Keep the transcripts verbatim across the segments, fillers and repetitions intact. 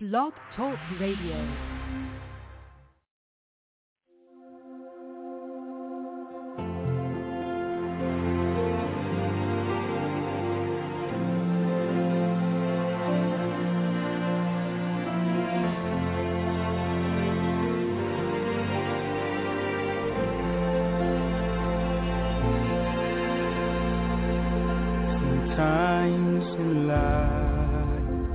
Blog Talk Radio. Times in life,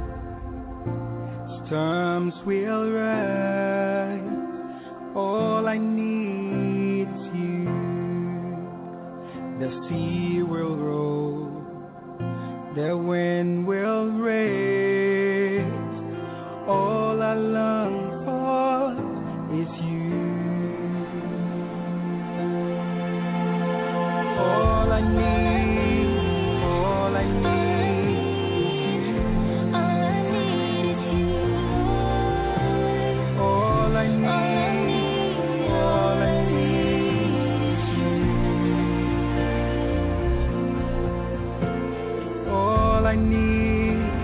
storms will rise. All I need is you. The sea will roll, the wind will rage. All I long for is you. All I need. All I need is you. All I need, all I need is you. All I need,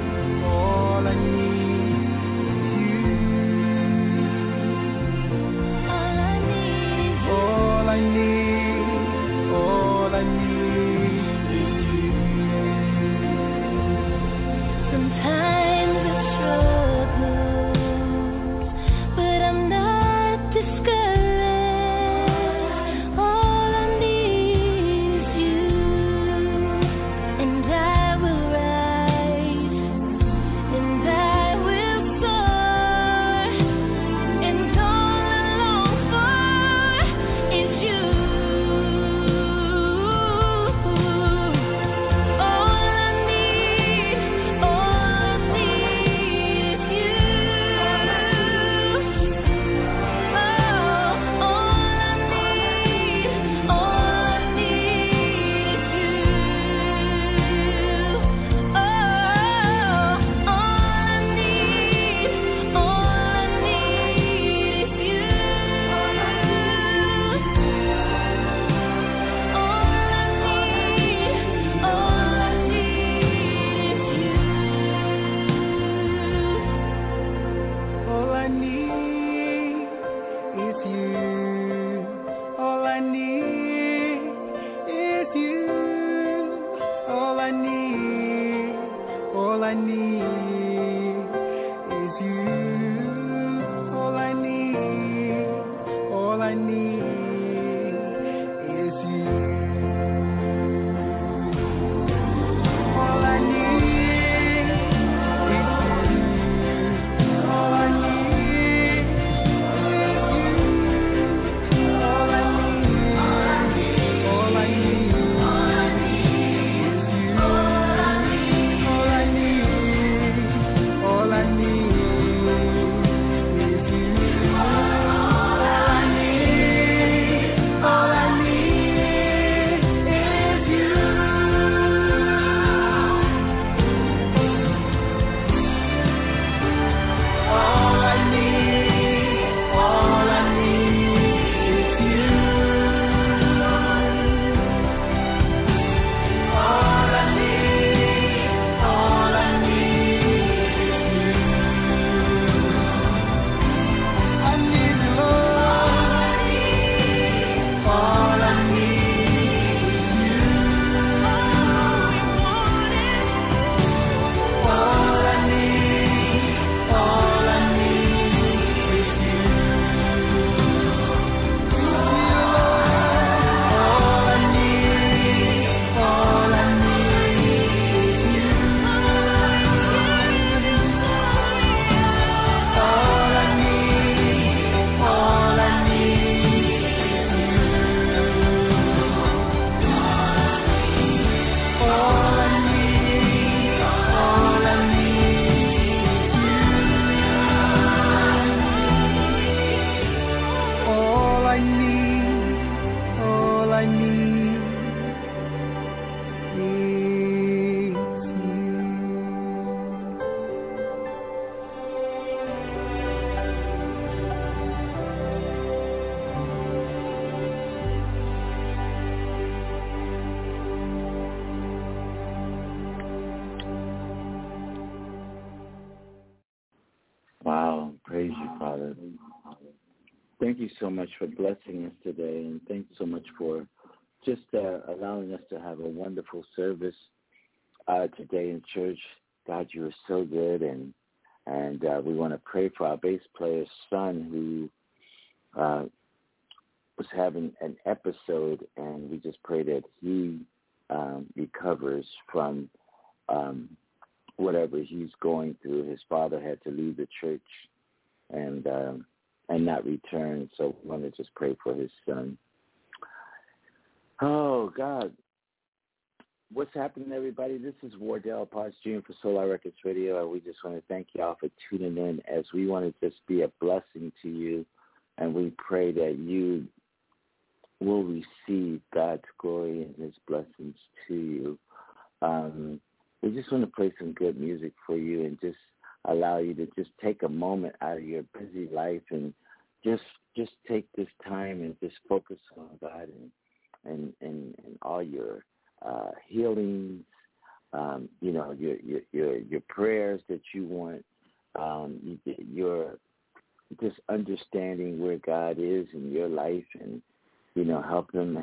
praise you, Father. Thank you so much for blessing us today, and thanks so much for just uh, allowing us to have a wonderful service uh, today in church. God, you are so good, and and uh, we want to pray for our bass player's son who uh, was having an episode, and we just pray that he um, recovers from um, whatever he's going through. His father had to leave the church and um, and not return, so we want to just pray for his son. Oh, God. What's happening, everybody? This is Wardell Potts Junior for Solar Records Radio, and we just want to thank you all for tuning in as we want to just be a blessing to you, and we pray that you will receive God's glory and his blessings to you. Um, we just want to play some good music for you and just allow you to just take a moment out of your busy life and just just take this time and just focus on God and and, and, and all your Uh, healings, um, you know, your, your your your prayers that you want, um, your just understanding where God is in your life, and you know, help him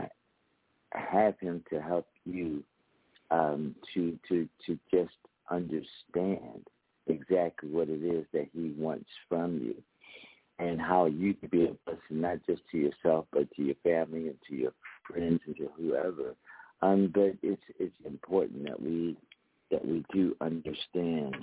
have him to help you um, to to to just understand exactly what it is that he wants from you, and how you can be a blessing not just to yourself but to your family and to your friends and to whoever. Um, but it's it's important that we that we do understand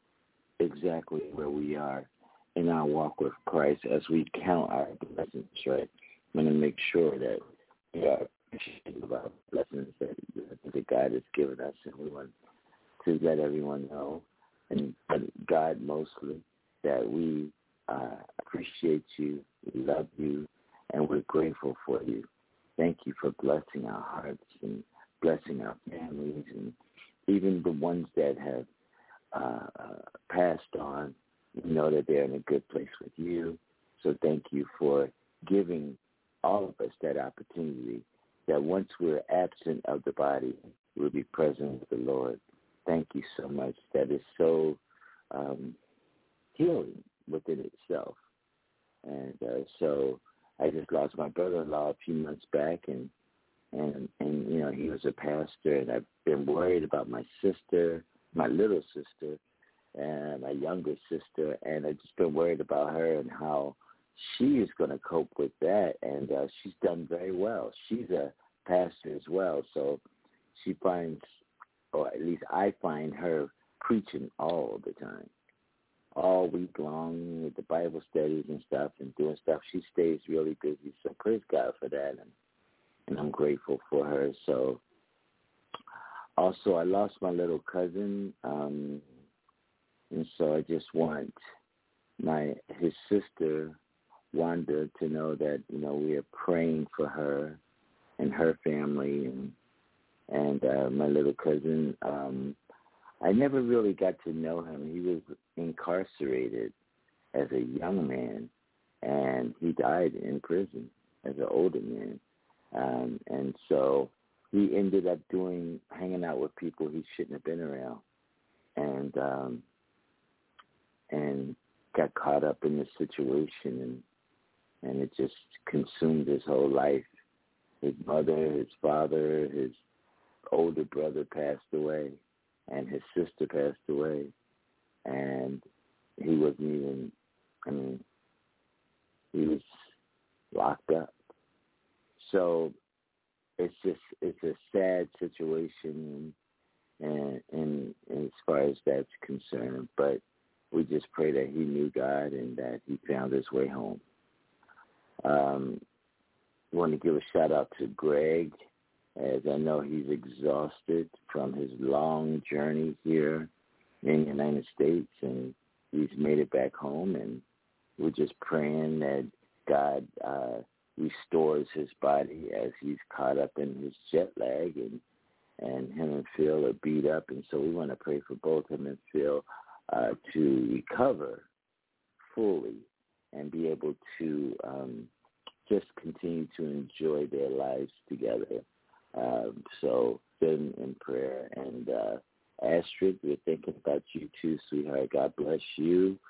exactly where we are in our walk with Christ as we count our blessings, right? We want to make sure that we are appreciative of our blessings that, that God has given us, and we want to let everyone know, and God mostly, that we uh, appreciate you, we love you, and we're grateful for you. Thank you for blessing our hearts and blessing our families, and even the ones that have uh, uh, passed on. We know that they're in a good place with you. So thank you for giving all of us that opportunity that once we're absent of the body, we'll be present with the Lord. Thank you so much. That is so um, healing within itself. And uh, so I just lost my brother-in-law a few months back, and And, and, you know, he was a pastor, and I've been worried about my sister, my little sister, and my younger sister, and I've just been worried about her and how she is going to cope with that, and uh, she's done very well. She's a pastor as well, so she finds, or at least I find her preaching all the time, all week long with the Bible studies and stuff and doing stuff. She stays really busy, so praise God for that. And, And I'm grateful for her. So, also, I lost my little cousin, um, and so I just want my his sister, Wanda, to know that, you know, we are praying for her and her family, and and uh, my little cousin. Um, I never really got to know him. He was incarcerated as a young man, and he died in prison as an older man. Um, and so he ended up doing, hanging out with people he shouldn't have been around, and um, and got caught up in this situation, and and it just consumed his whole life. His mother, his father, his older brother passed away, and his sister passed away, and he wasn't even, I mean, he was locked up. So it's just, it's a sad situation, and, and, and as far as that's concerned, but we just pray that he knew God and that he found his way home. Um, I want to give a shout out to Greg, as I know he's exhausted from his long journey here in the United States, and he's made it back home, and we're just praying that God uh, restores his body as he's caught up in his jet lag, and and him and Phil are beat up, and so we want to pray for both him and Phil uh, to recover fully and be able to um, just continue to enjoy their lives together. Um, so then in prayer. And uh, Astrid, we're thinking about you too, sweetheart. God bless you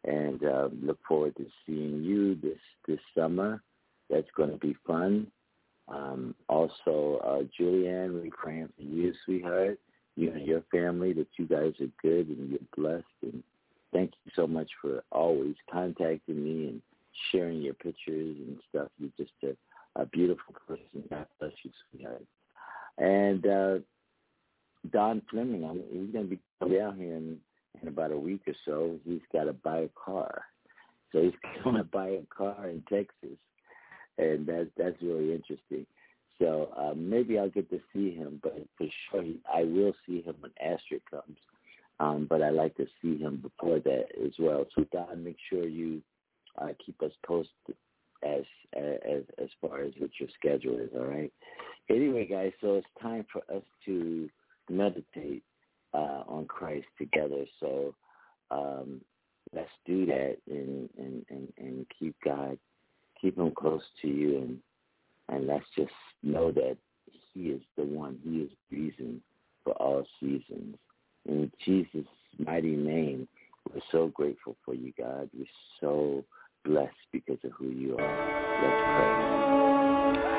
and uh, look forward to seeing you this this summer. That's going to be fun. Um, also, uh, Julianne, we're praying for you, sweetheart, you and your family, that you guys are good and you're blessed. And thank you so much for always contacting me and sharing your pictures and stuff. You're just a, a beautiful person. God bless you, sweetheart. And uh, Don Fleming, I mean, he's going to be down here in, in about a week or so. He's got to buy a car. So he's going to buy a car in Texas. And that's, that's really interesting. So uh, maybe I'll get to see him, but for sure he, I will see him when Astrid comes. Um, but I like to see him before that as well. So Don, make sure you uh, keep us posted as as as far as what your schedule is. All right. Anyway, guys, so it's time for us to meditate uh, on Christ together. So um, let's do that and, and, and, and keep God, keep him close to you, and and let's just know that he is the one. He is the reason for all seasons. In Jesus' mighty name, we're so grateful for you, God. We're so blessed because of who you are. Let's pray.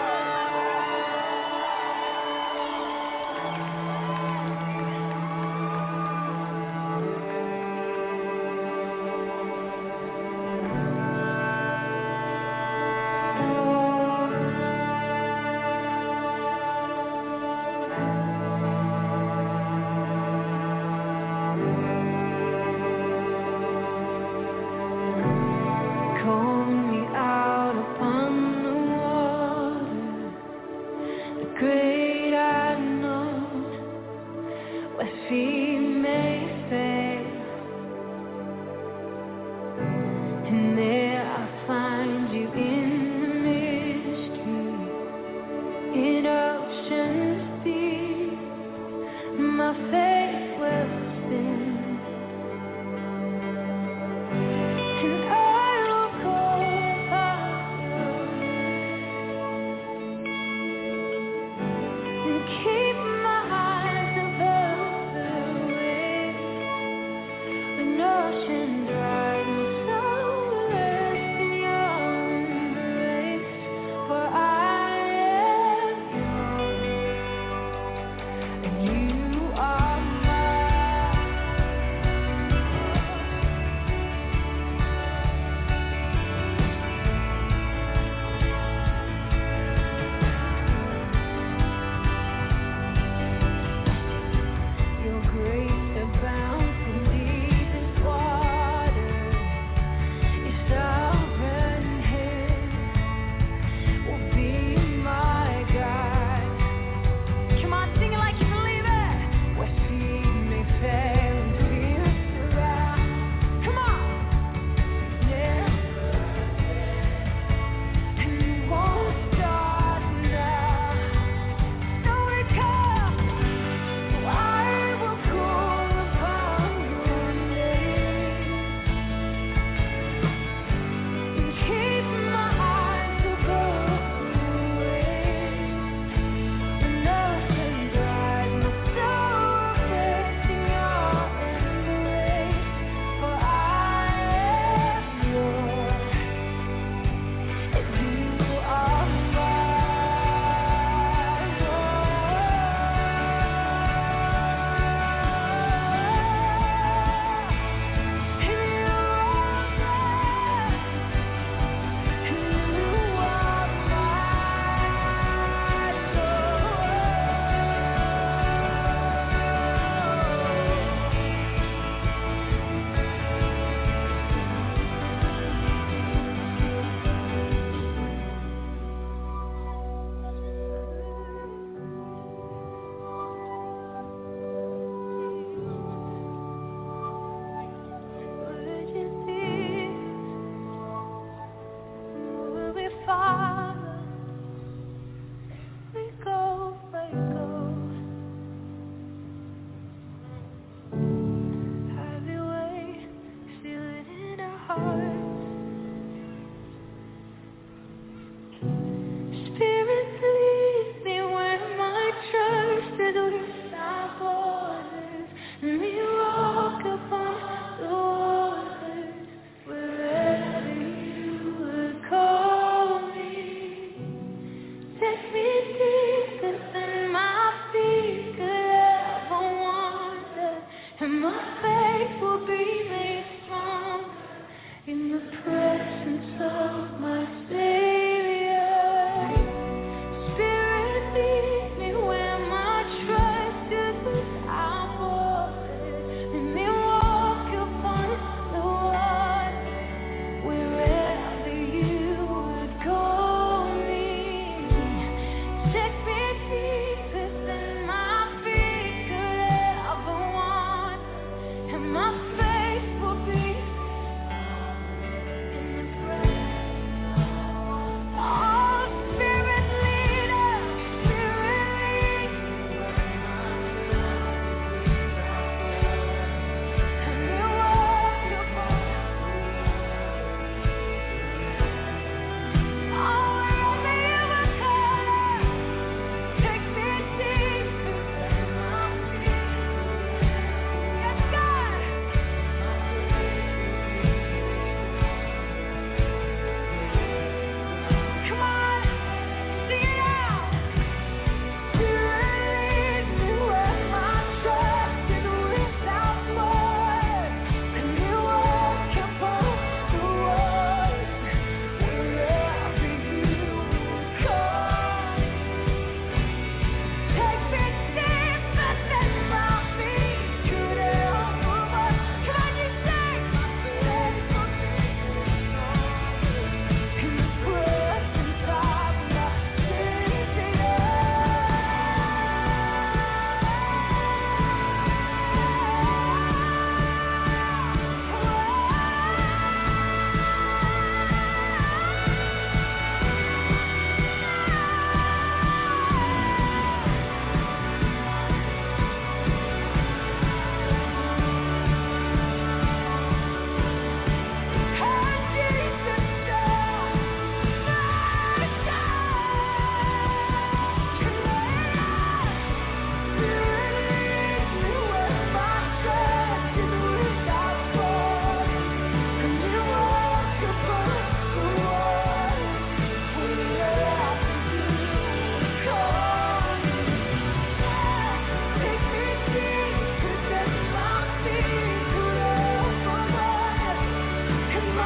Call me out upon the wall.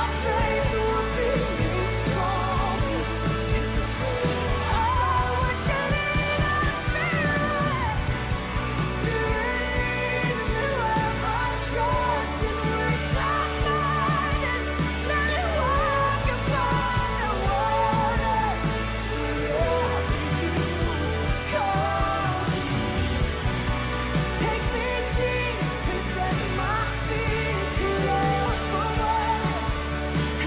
Take me deep and set my feet to love for what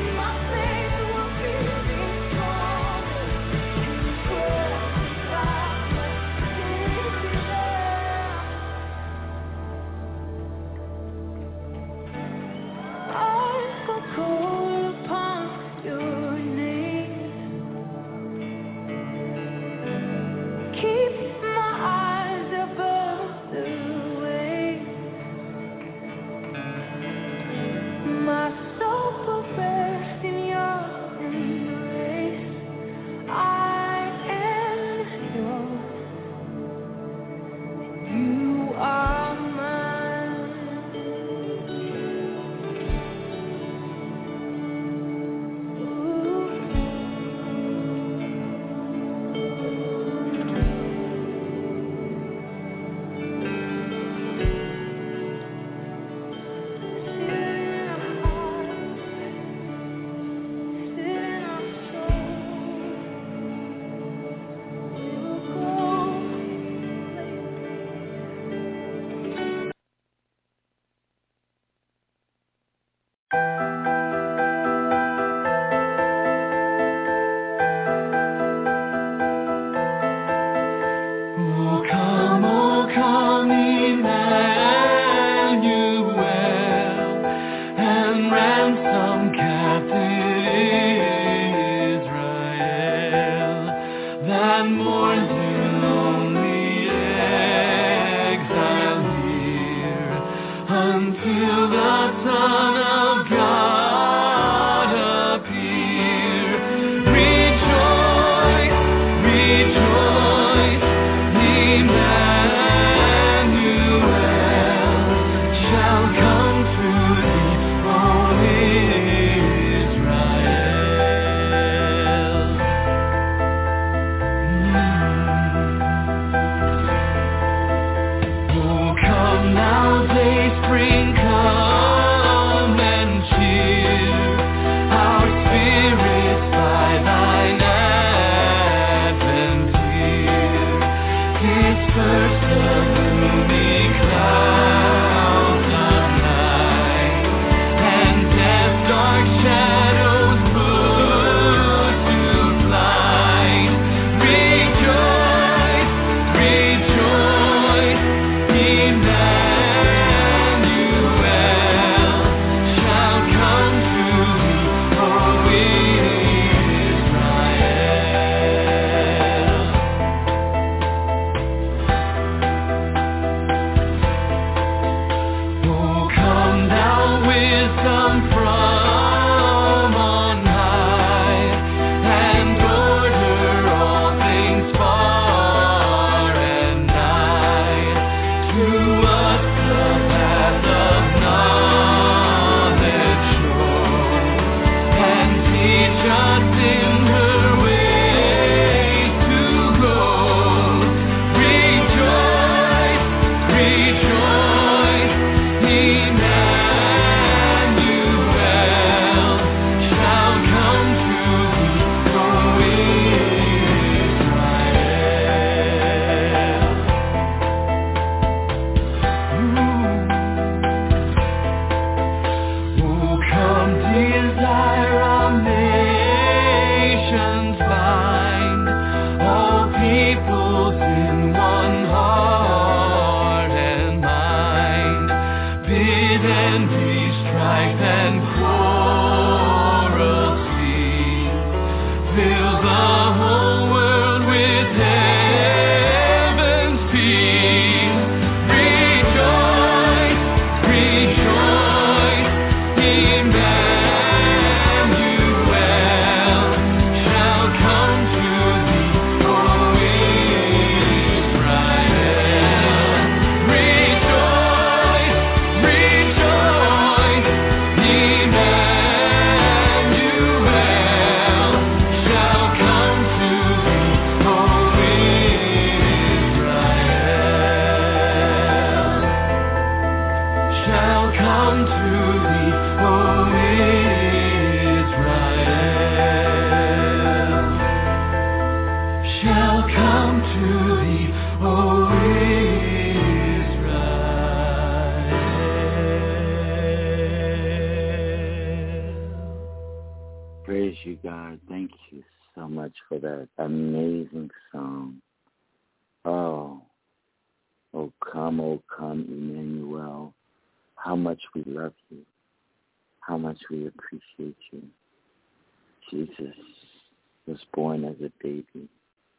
Praise you, God. Thank you so much for that amazing song. Oh, oh come, oh come, Emmanuel. How much we love you. How much we appreciate you. Jesus was born as a baby.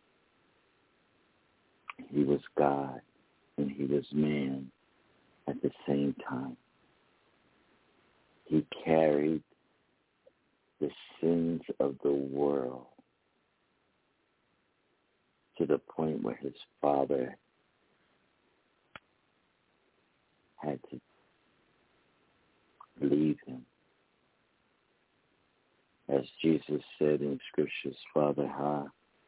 He was God and he was man at the same time. He carried the sins of the world to the point where his father had to leave him. As Jesus said in scriptures, Father, how,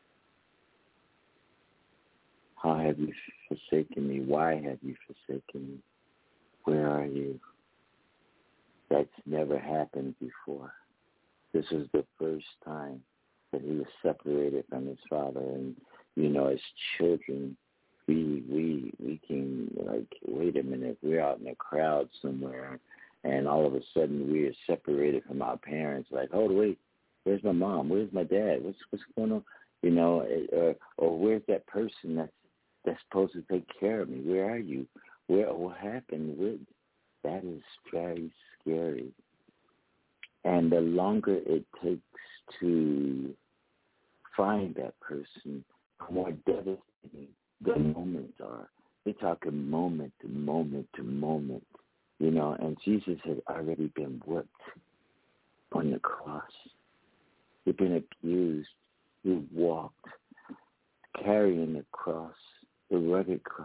how have you forsaken me? Why have you forsaken me? Where are you? That's never happened before. This was the first time that he was separated from his father. And, you know, as children, we we we can, like, wait a minute, we're out in a crowd somewhere, and all of a sudden we are separated from our parents. Like, oh, wait, where's my mom? Where's my dad? What's what's going on? You know, or, or where's that person that's, that's supposed to take care of me? Where are you? Where What happened? Where, that is very scary. And the longer it takes to find that person, the more devastating the moments are. We're talking moment to moment to moment, you know, and Jesus had already been whipped on the cross. He'd been abused. He walked carrying the cross, the rugged cross.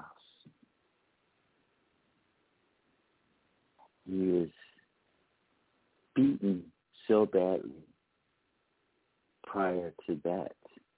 He was beaten so badly prior to that.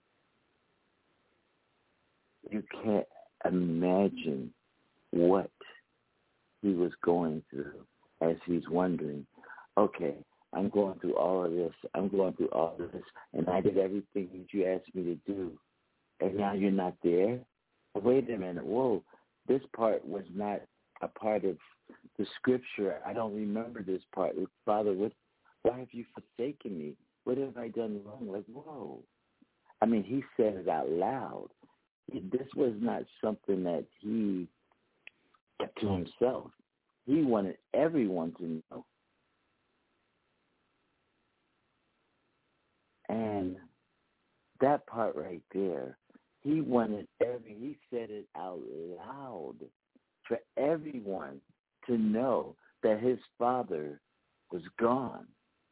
You can't imagine what he was going through as he's wondering, okay, I'm going through all of this, I'm going through all of this, and I did everything that you asked me to do, and now you're not there? Wait a minute, whoa, this part was not a part of the scripture. I don't remember this part. Father, what, why have you forsaken me? What have I done wrong? Like, whoa. I mean, he said it out loud. This was not something that he kept to himself. He wanted everyone to know. And that part right there, he wanted every, he said it out loud for everyone to know that his father was gone.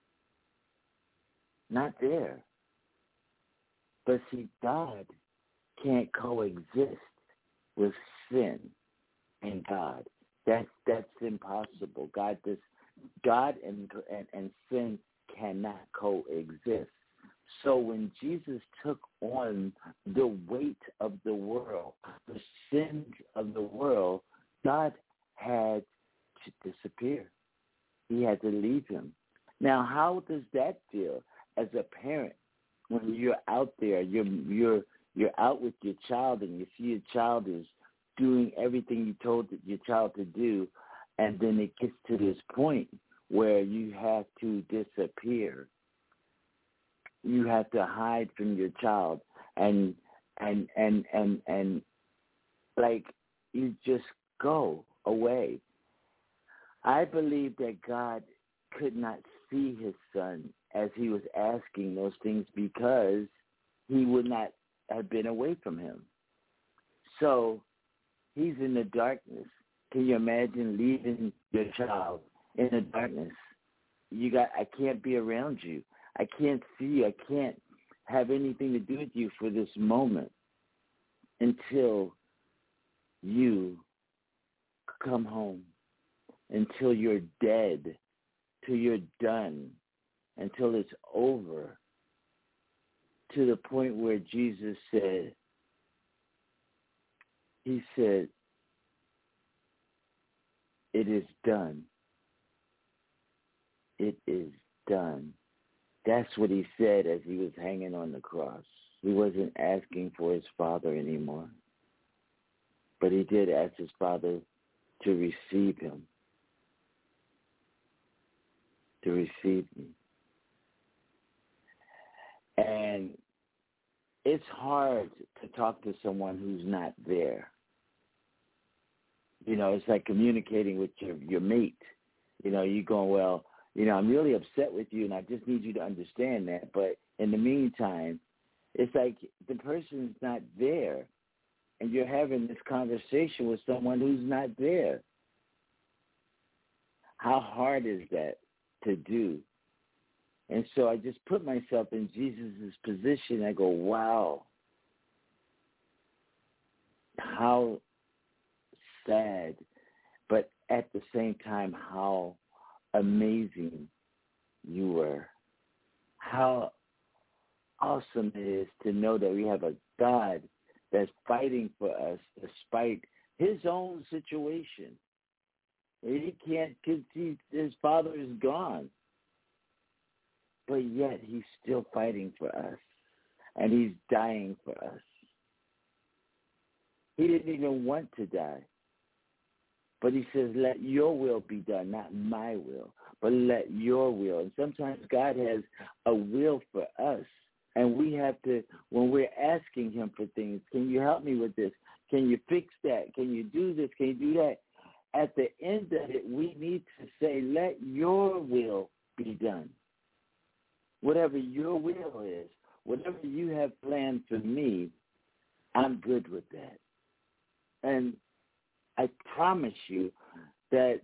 Not there. But see, God can't coexist with sin and God. That's that's impossible. God does, God and, and and sin cannot coexist. So when Jesus took on the weight of the world, the sins of the world, God had to disappear. He had to leave him. Now, how does that feel as a parent when you're out there, you're you're you're out with your child and you see your child is doing everything you told your child to do, and then it gets to this point where you have to disappear. You have to hide from your child, and and and and and like you just go away. I believe that God could not see his son as he was asking those things because he would not have been away from him. So he's in the darkness. Can you imagine leaving your child in the darkness? You got, I can't be around you. I can't see you. I can't have anything to do with you for this moment until you come home, until you're dead, till you're done, until it's over, to the point where Jesus said, he said, it is done. It is done. That's what he said as he was hanging on the cross. He wasn't asking for his Father anymore. But he did ask his Father to receive him. To receive me. And it's hard to talk to someone who's not there. You know, it's like communicating with your, your mate. You know, you going, well, you know, I'm really upset with you, and I just need you to understand that. But in the meantime, it's like the person's not there, and you're having this conversation with someone who's not there. How hard is that to do? And so I just put myself in Jesus' position. I go, wow, how sad, but at the same time, how amazing you were. How awesome it is to know that we have a God that's fighting for us despite his own situation. He can't, because his father is gone. But yet he's still fighting for us, and he's dying for us. He didn't even want to die. But he says, let your will be done, not my will, but let your will. And sometimes God has a will for us, and we have to, when we're asking him for things, can you help me with this? Can you fix that? Can you do this? Can you do that? At the end of it, we need to say, let your will be done. Whatever your will is, whatever you have planned for me, I'm good with that. And I promise you that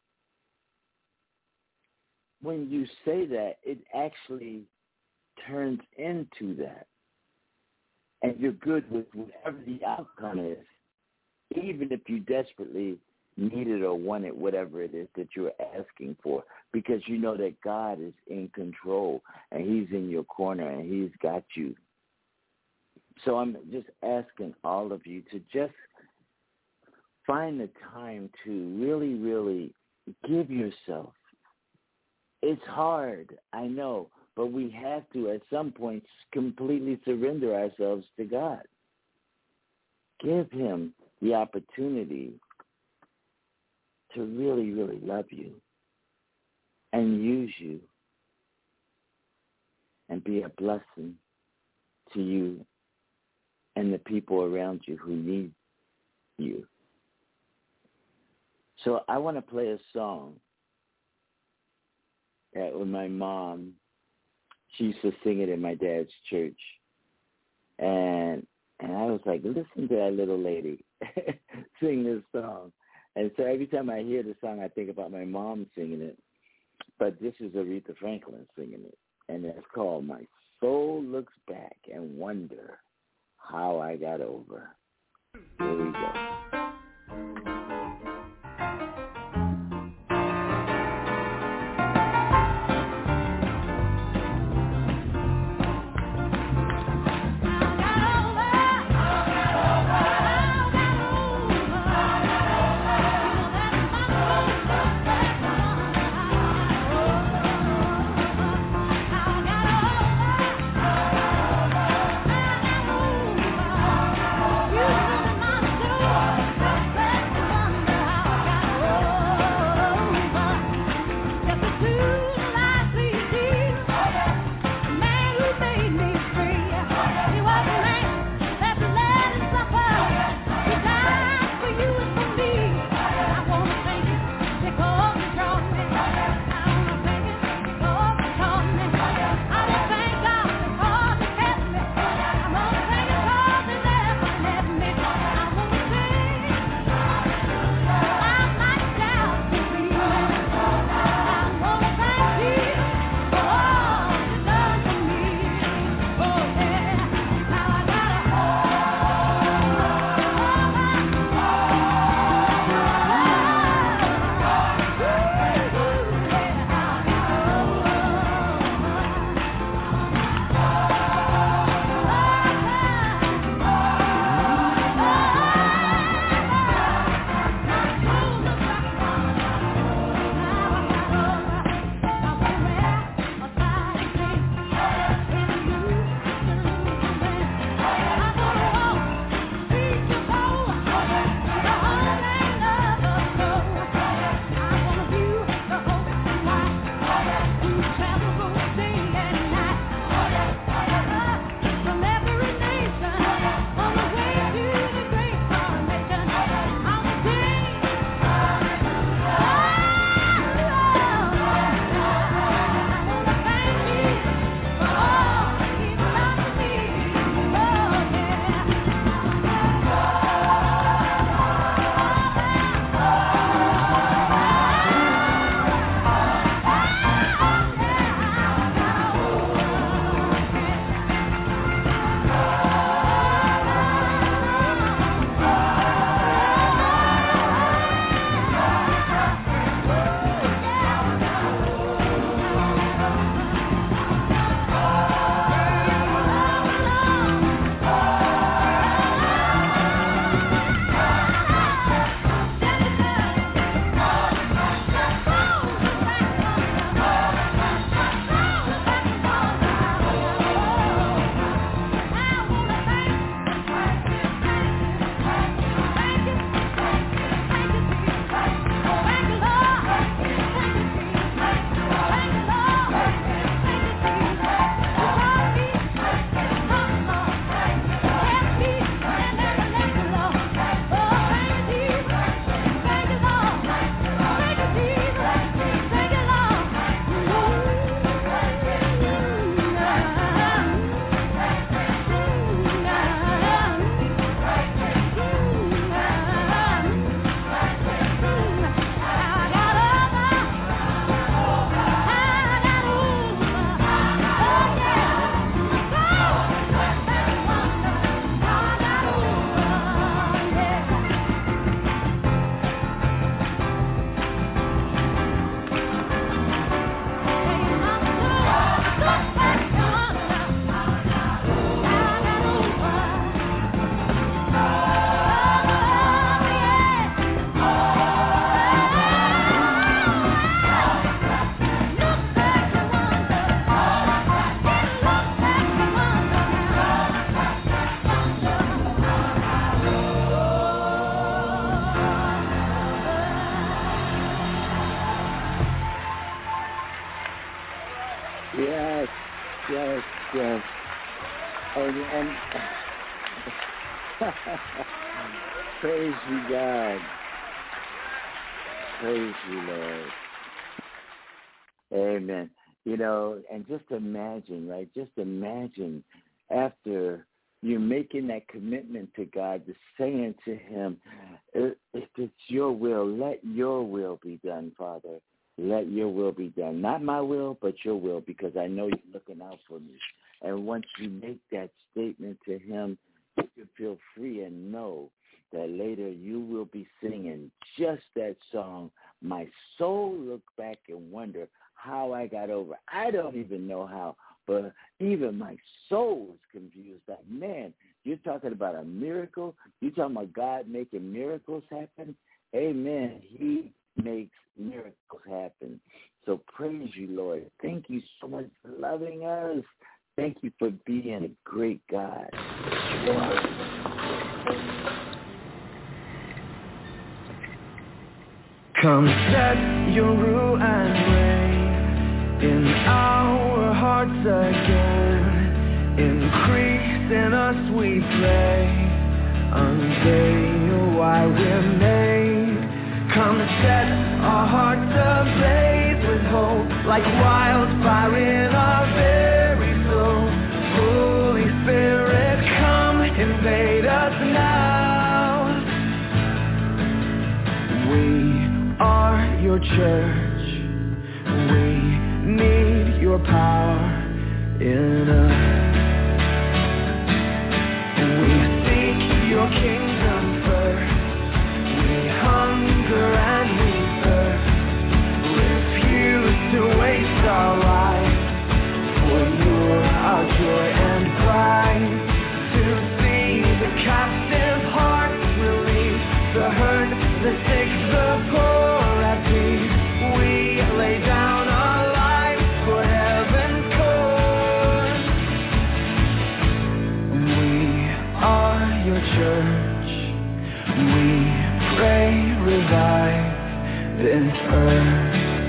when you say that, it actually turns into that. And you're good with whatever the outcome is, even if you desperately need it or want it, whatever it is that you're asking for, because you know that God is in control and he's in your corner and he's got you. So I'm just asking all of you to just find the time to really, really give yourself. It's hard, I know, but we have to at some point completely surrender ourselves to God. Give him the opportunity to really, really love you and use you and be a blessing to you and the people around you who need you. So I want to play a song that with my mom, she used to sing it in my dad's church. And and I was like, listen to that little lady sing this song. And so every time I hear the song, I think about my mom singing it. But this is Aretha Franklin singing it. And it's called My Soul Looks Back and Wonder How I Got Over. Here we go. You yes, yes, yes. And, and praise you, God. Praise you, Lord. Amen. You know, and just imagine, right? Just imagine after you're making that commitment to God, to saying to him, if it's your will, let your will be done, Father. Let your will be done. Not my will, but your will, because I know you're looking out for me. And once you make that statement to him, you can feel free and know that later you will be singing just that song, My Soul Look Back and Wonder How I Got Over. I don't even know how, but even my soul is confused. Like, man, you're talking about a miracle? You're talking about God making miracles happen? Amen. He makes miracles happen. So praise you, Lord. Thank you so much for loving us. Thank you for being a great God. Come set your rule and reign in our hearts again. Increase in us, we pray, unveil why we're made. Come set our hearts ablaze with hope, like wildfire in our very soul. Holy Spirit, come invade us now. We are your church. We need your power in us. We seek your kingdom first. We hunger and we thirst. Refuse to waste our lives, for you're our joy and pride. To see the captive hearts released, the hurt, the sick, the poor at peace. We lay down our lives for heaven's cause. We are your church. We pray, revive this earth.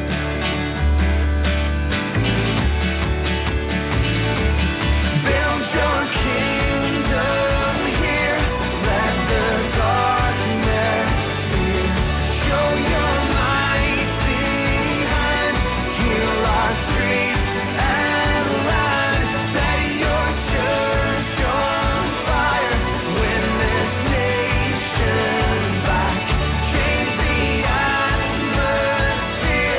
Build your kingdom here. Let the darkness fear. Show your mighty hand. Heal our streets and land. Set your church on fire. Win this nation back. Change the atmosphere.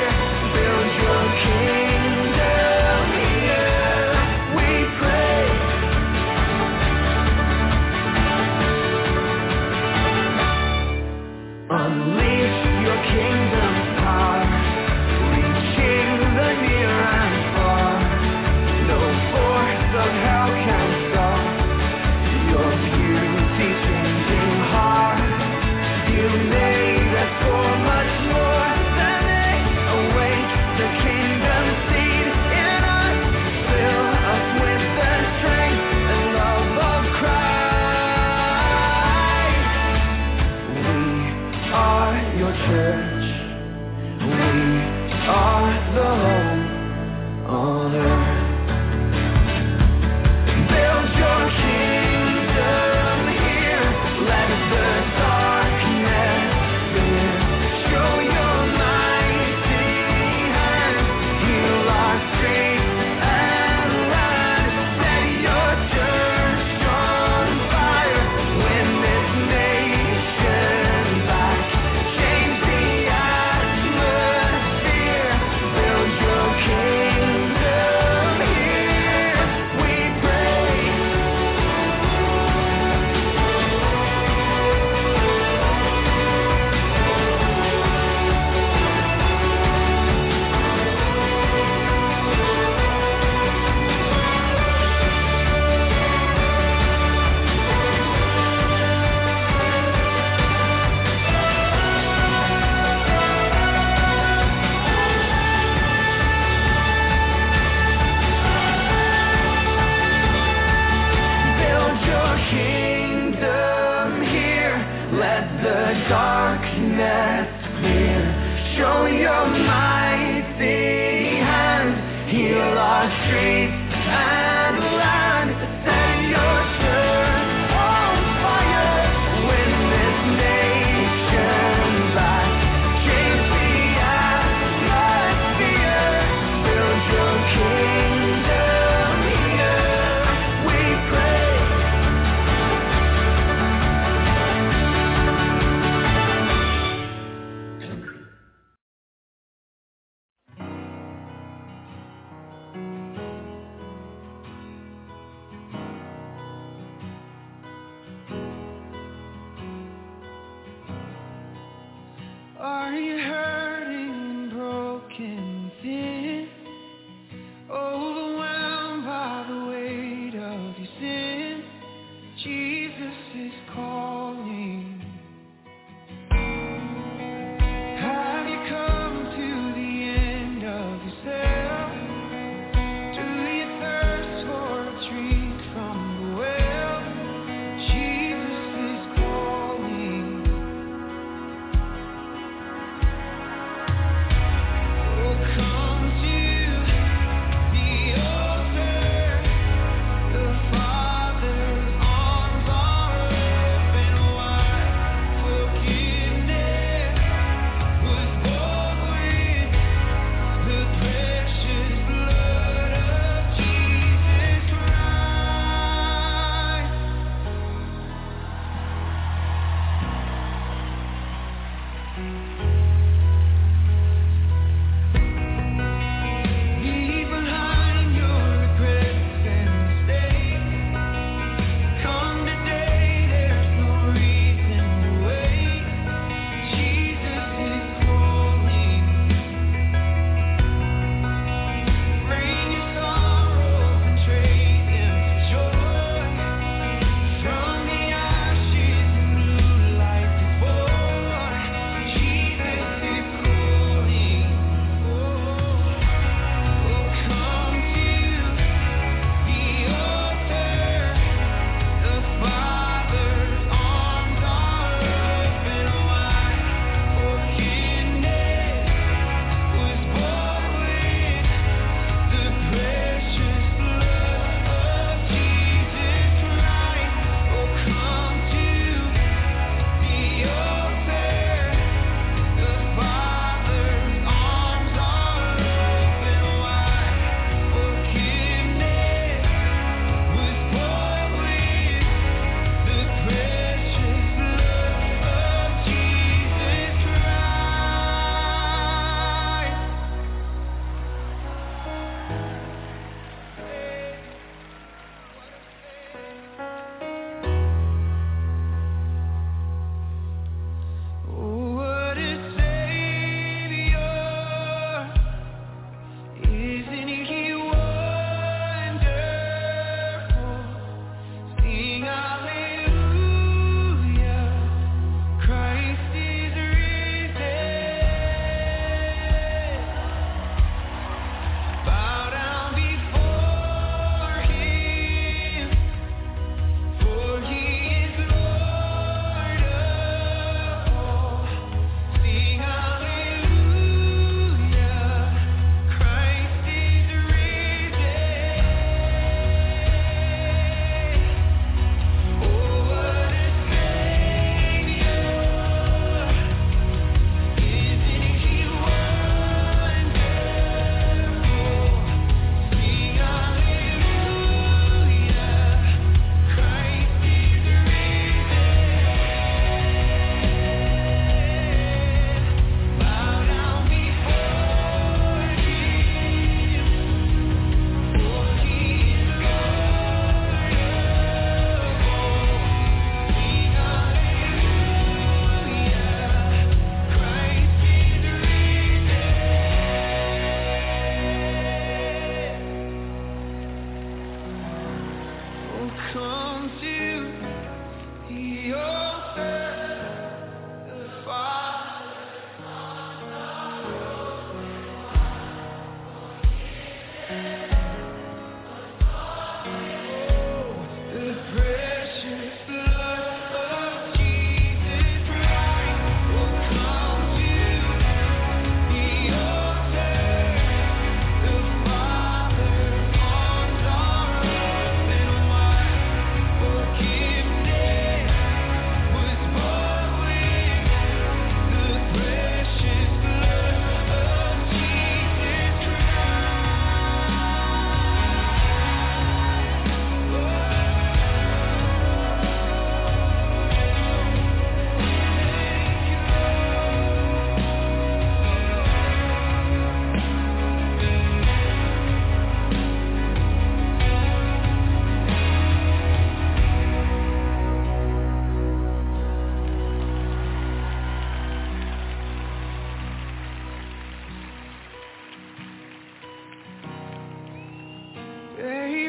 Father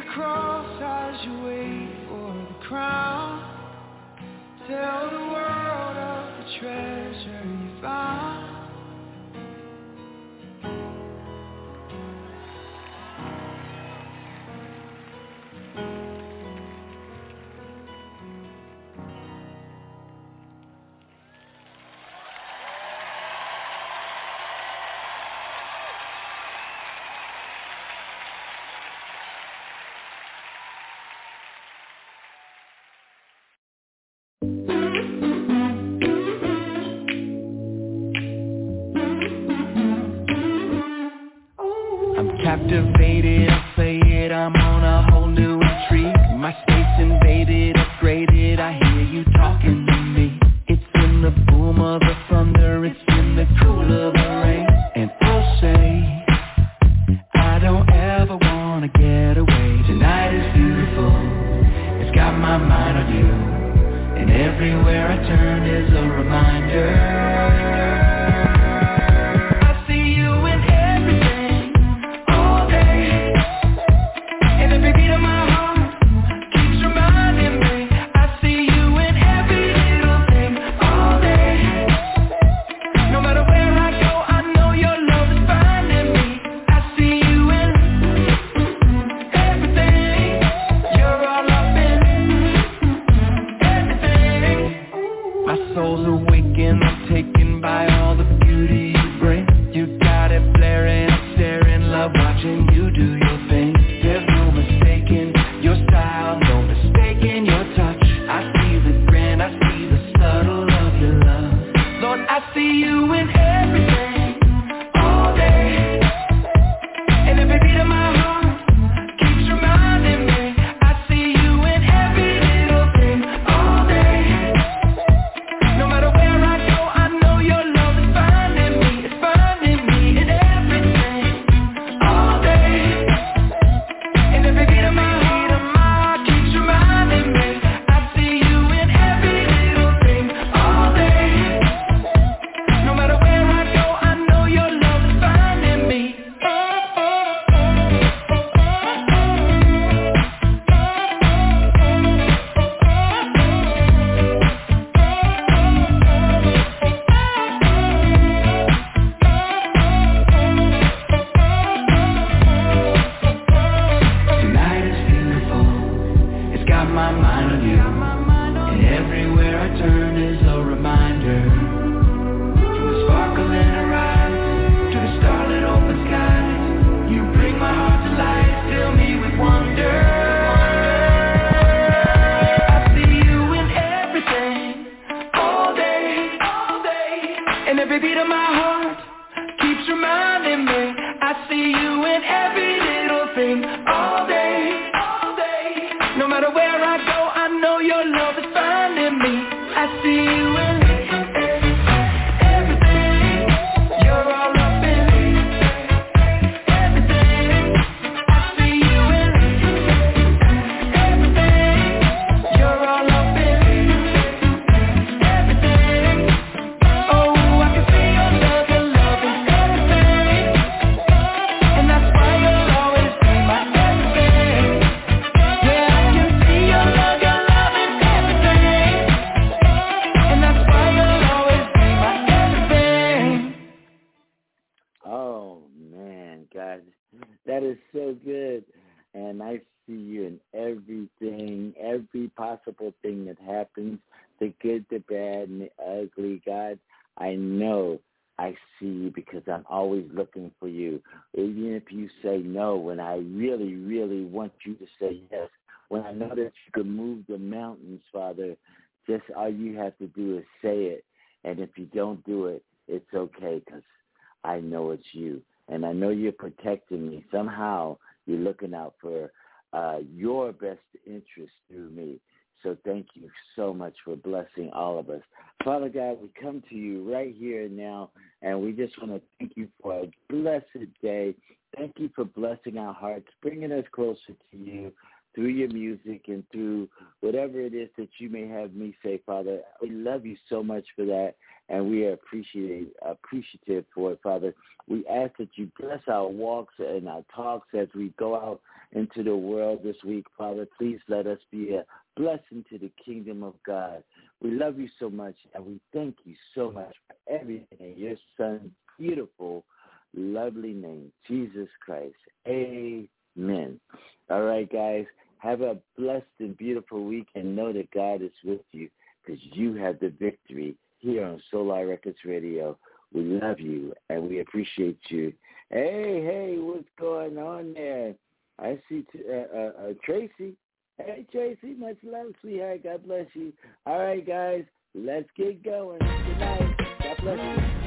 your cross as you wait for the crown. Tell the world of the treasure you found. Captivated, I say it, I'm on a whole new intrigue. My space invaded, upgraded, I hear you talking to me. It's in the boom of the thunder, it's in the cool of the rain. And I'll say, I don't ever wanna get away. Tonight is beautiful, it's got my mind on you. And everywhere I turn is a reminder. Just all you have to do is say it. And if you don't do it, it's okay, because I know it's you. And I know you're protecting me. Somehow you're looking out for uh, your best interest through me. So thank you so much for blessing all of us. Father God, we come to you right here and now, and we just want to thank you for a blessed day. Thank you for blessing our hearts, bringing us closer to you. through your music and through whatever it is that you may have me say, Father. We love you so much for that, and we are appreciate, appreciative for it, Father. We ask that you bless our walks and our talks as we go out into the world this week, Father. Please let us be a blessing to the kingdom of God. We love you so much, and we thank you so much for everything in your Son's beautiful, lovely name, Jesus Christ. Amen. All right, guys. Have a blessed and beautiful week, and know that God is with you because you have the victory here on Solar Records Radio. We love you, and we appreciate you. Hey, hey, what's going on there? I see uh, uh, uh, Tracy. Hey, Tracy, much love, sweetheart. God bless you. All right, guys, let's get going. Good night. God bless you.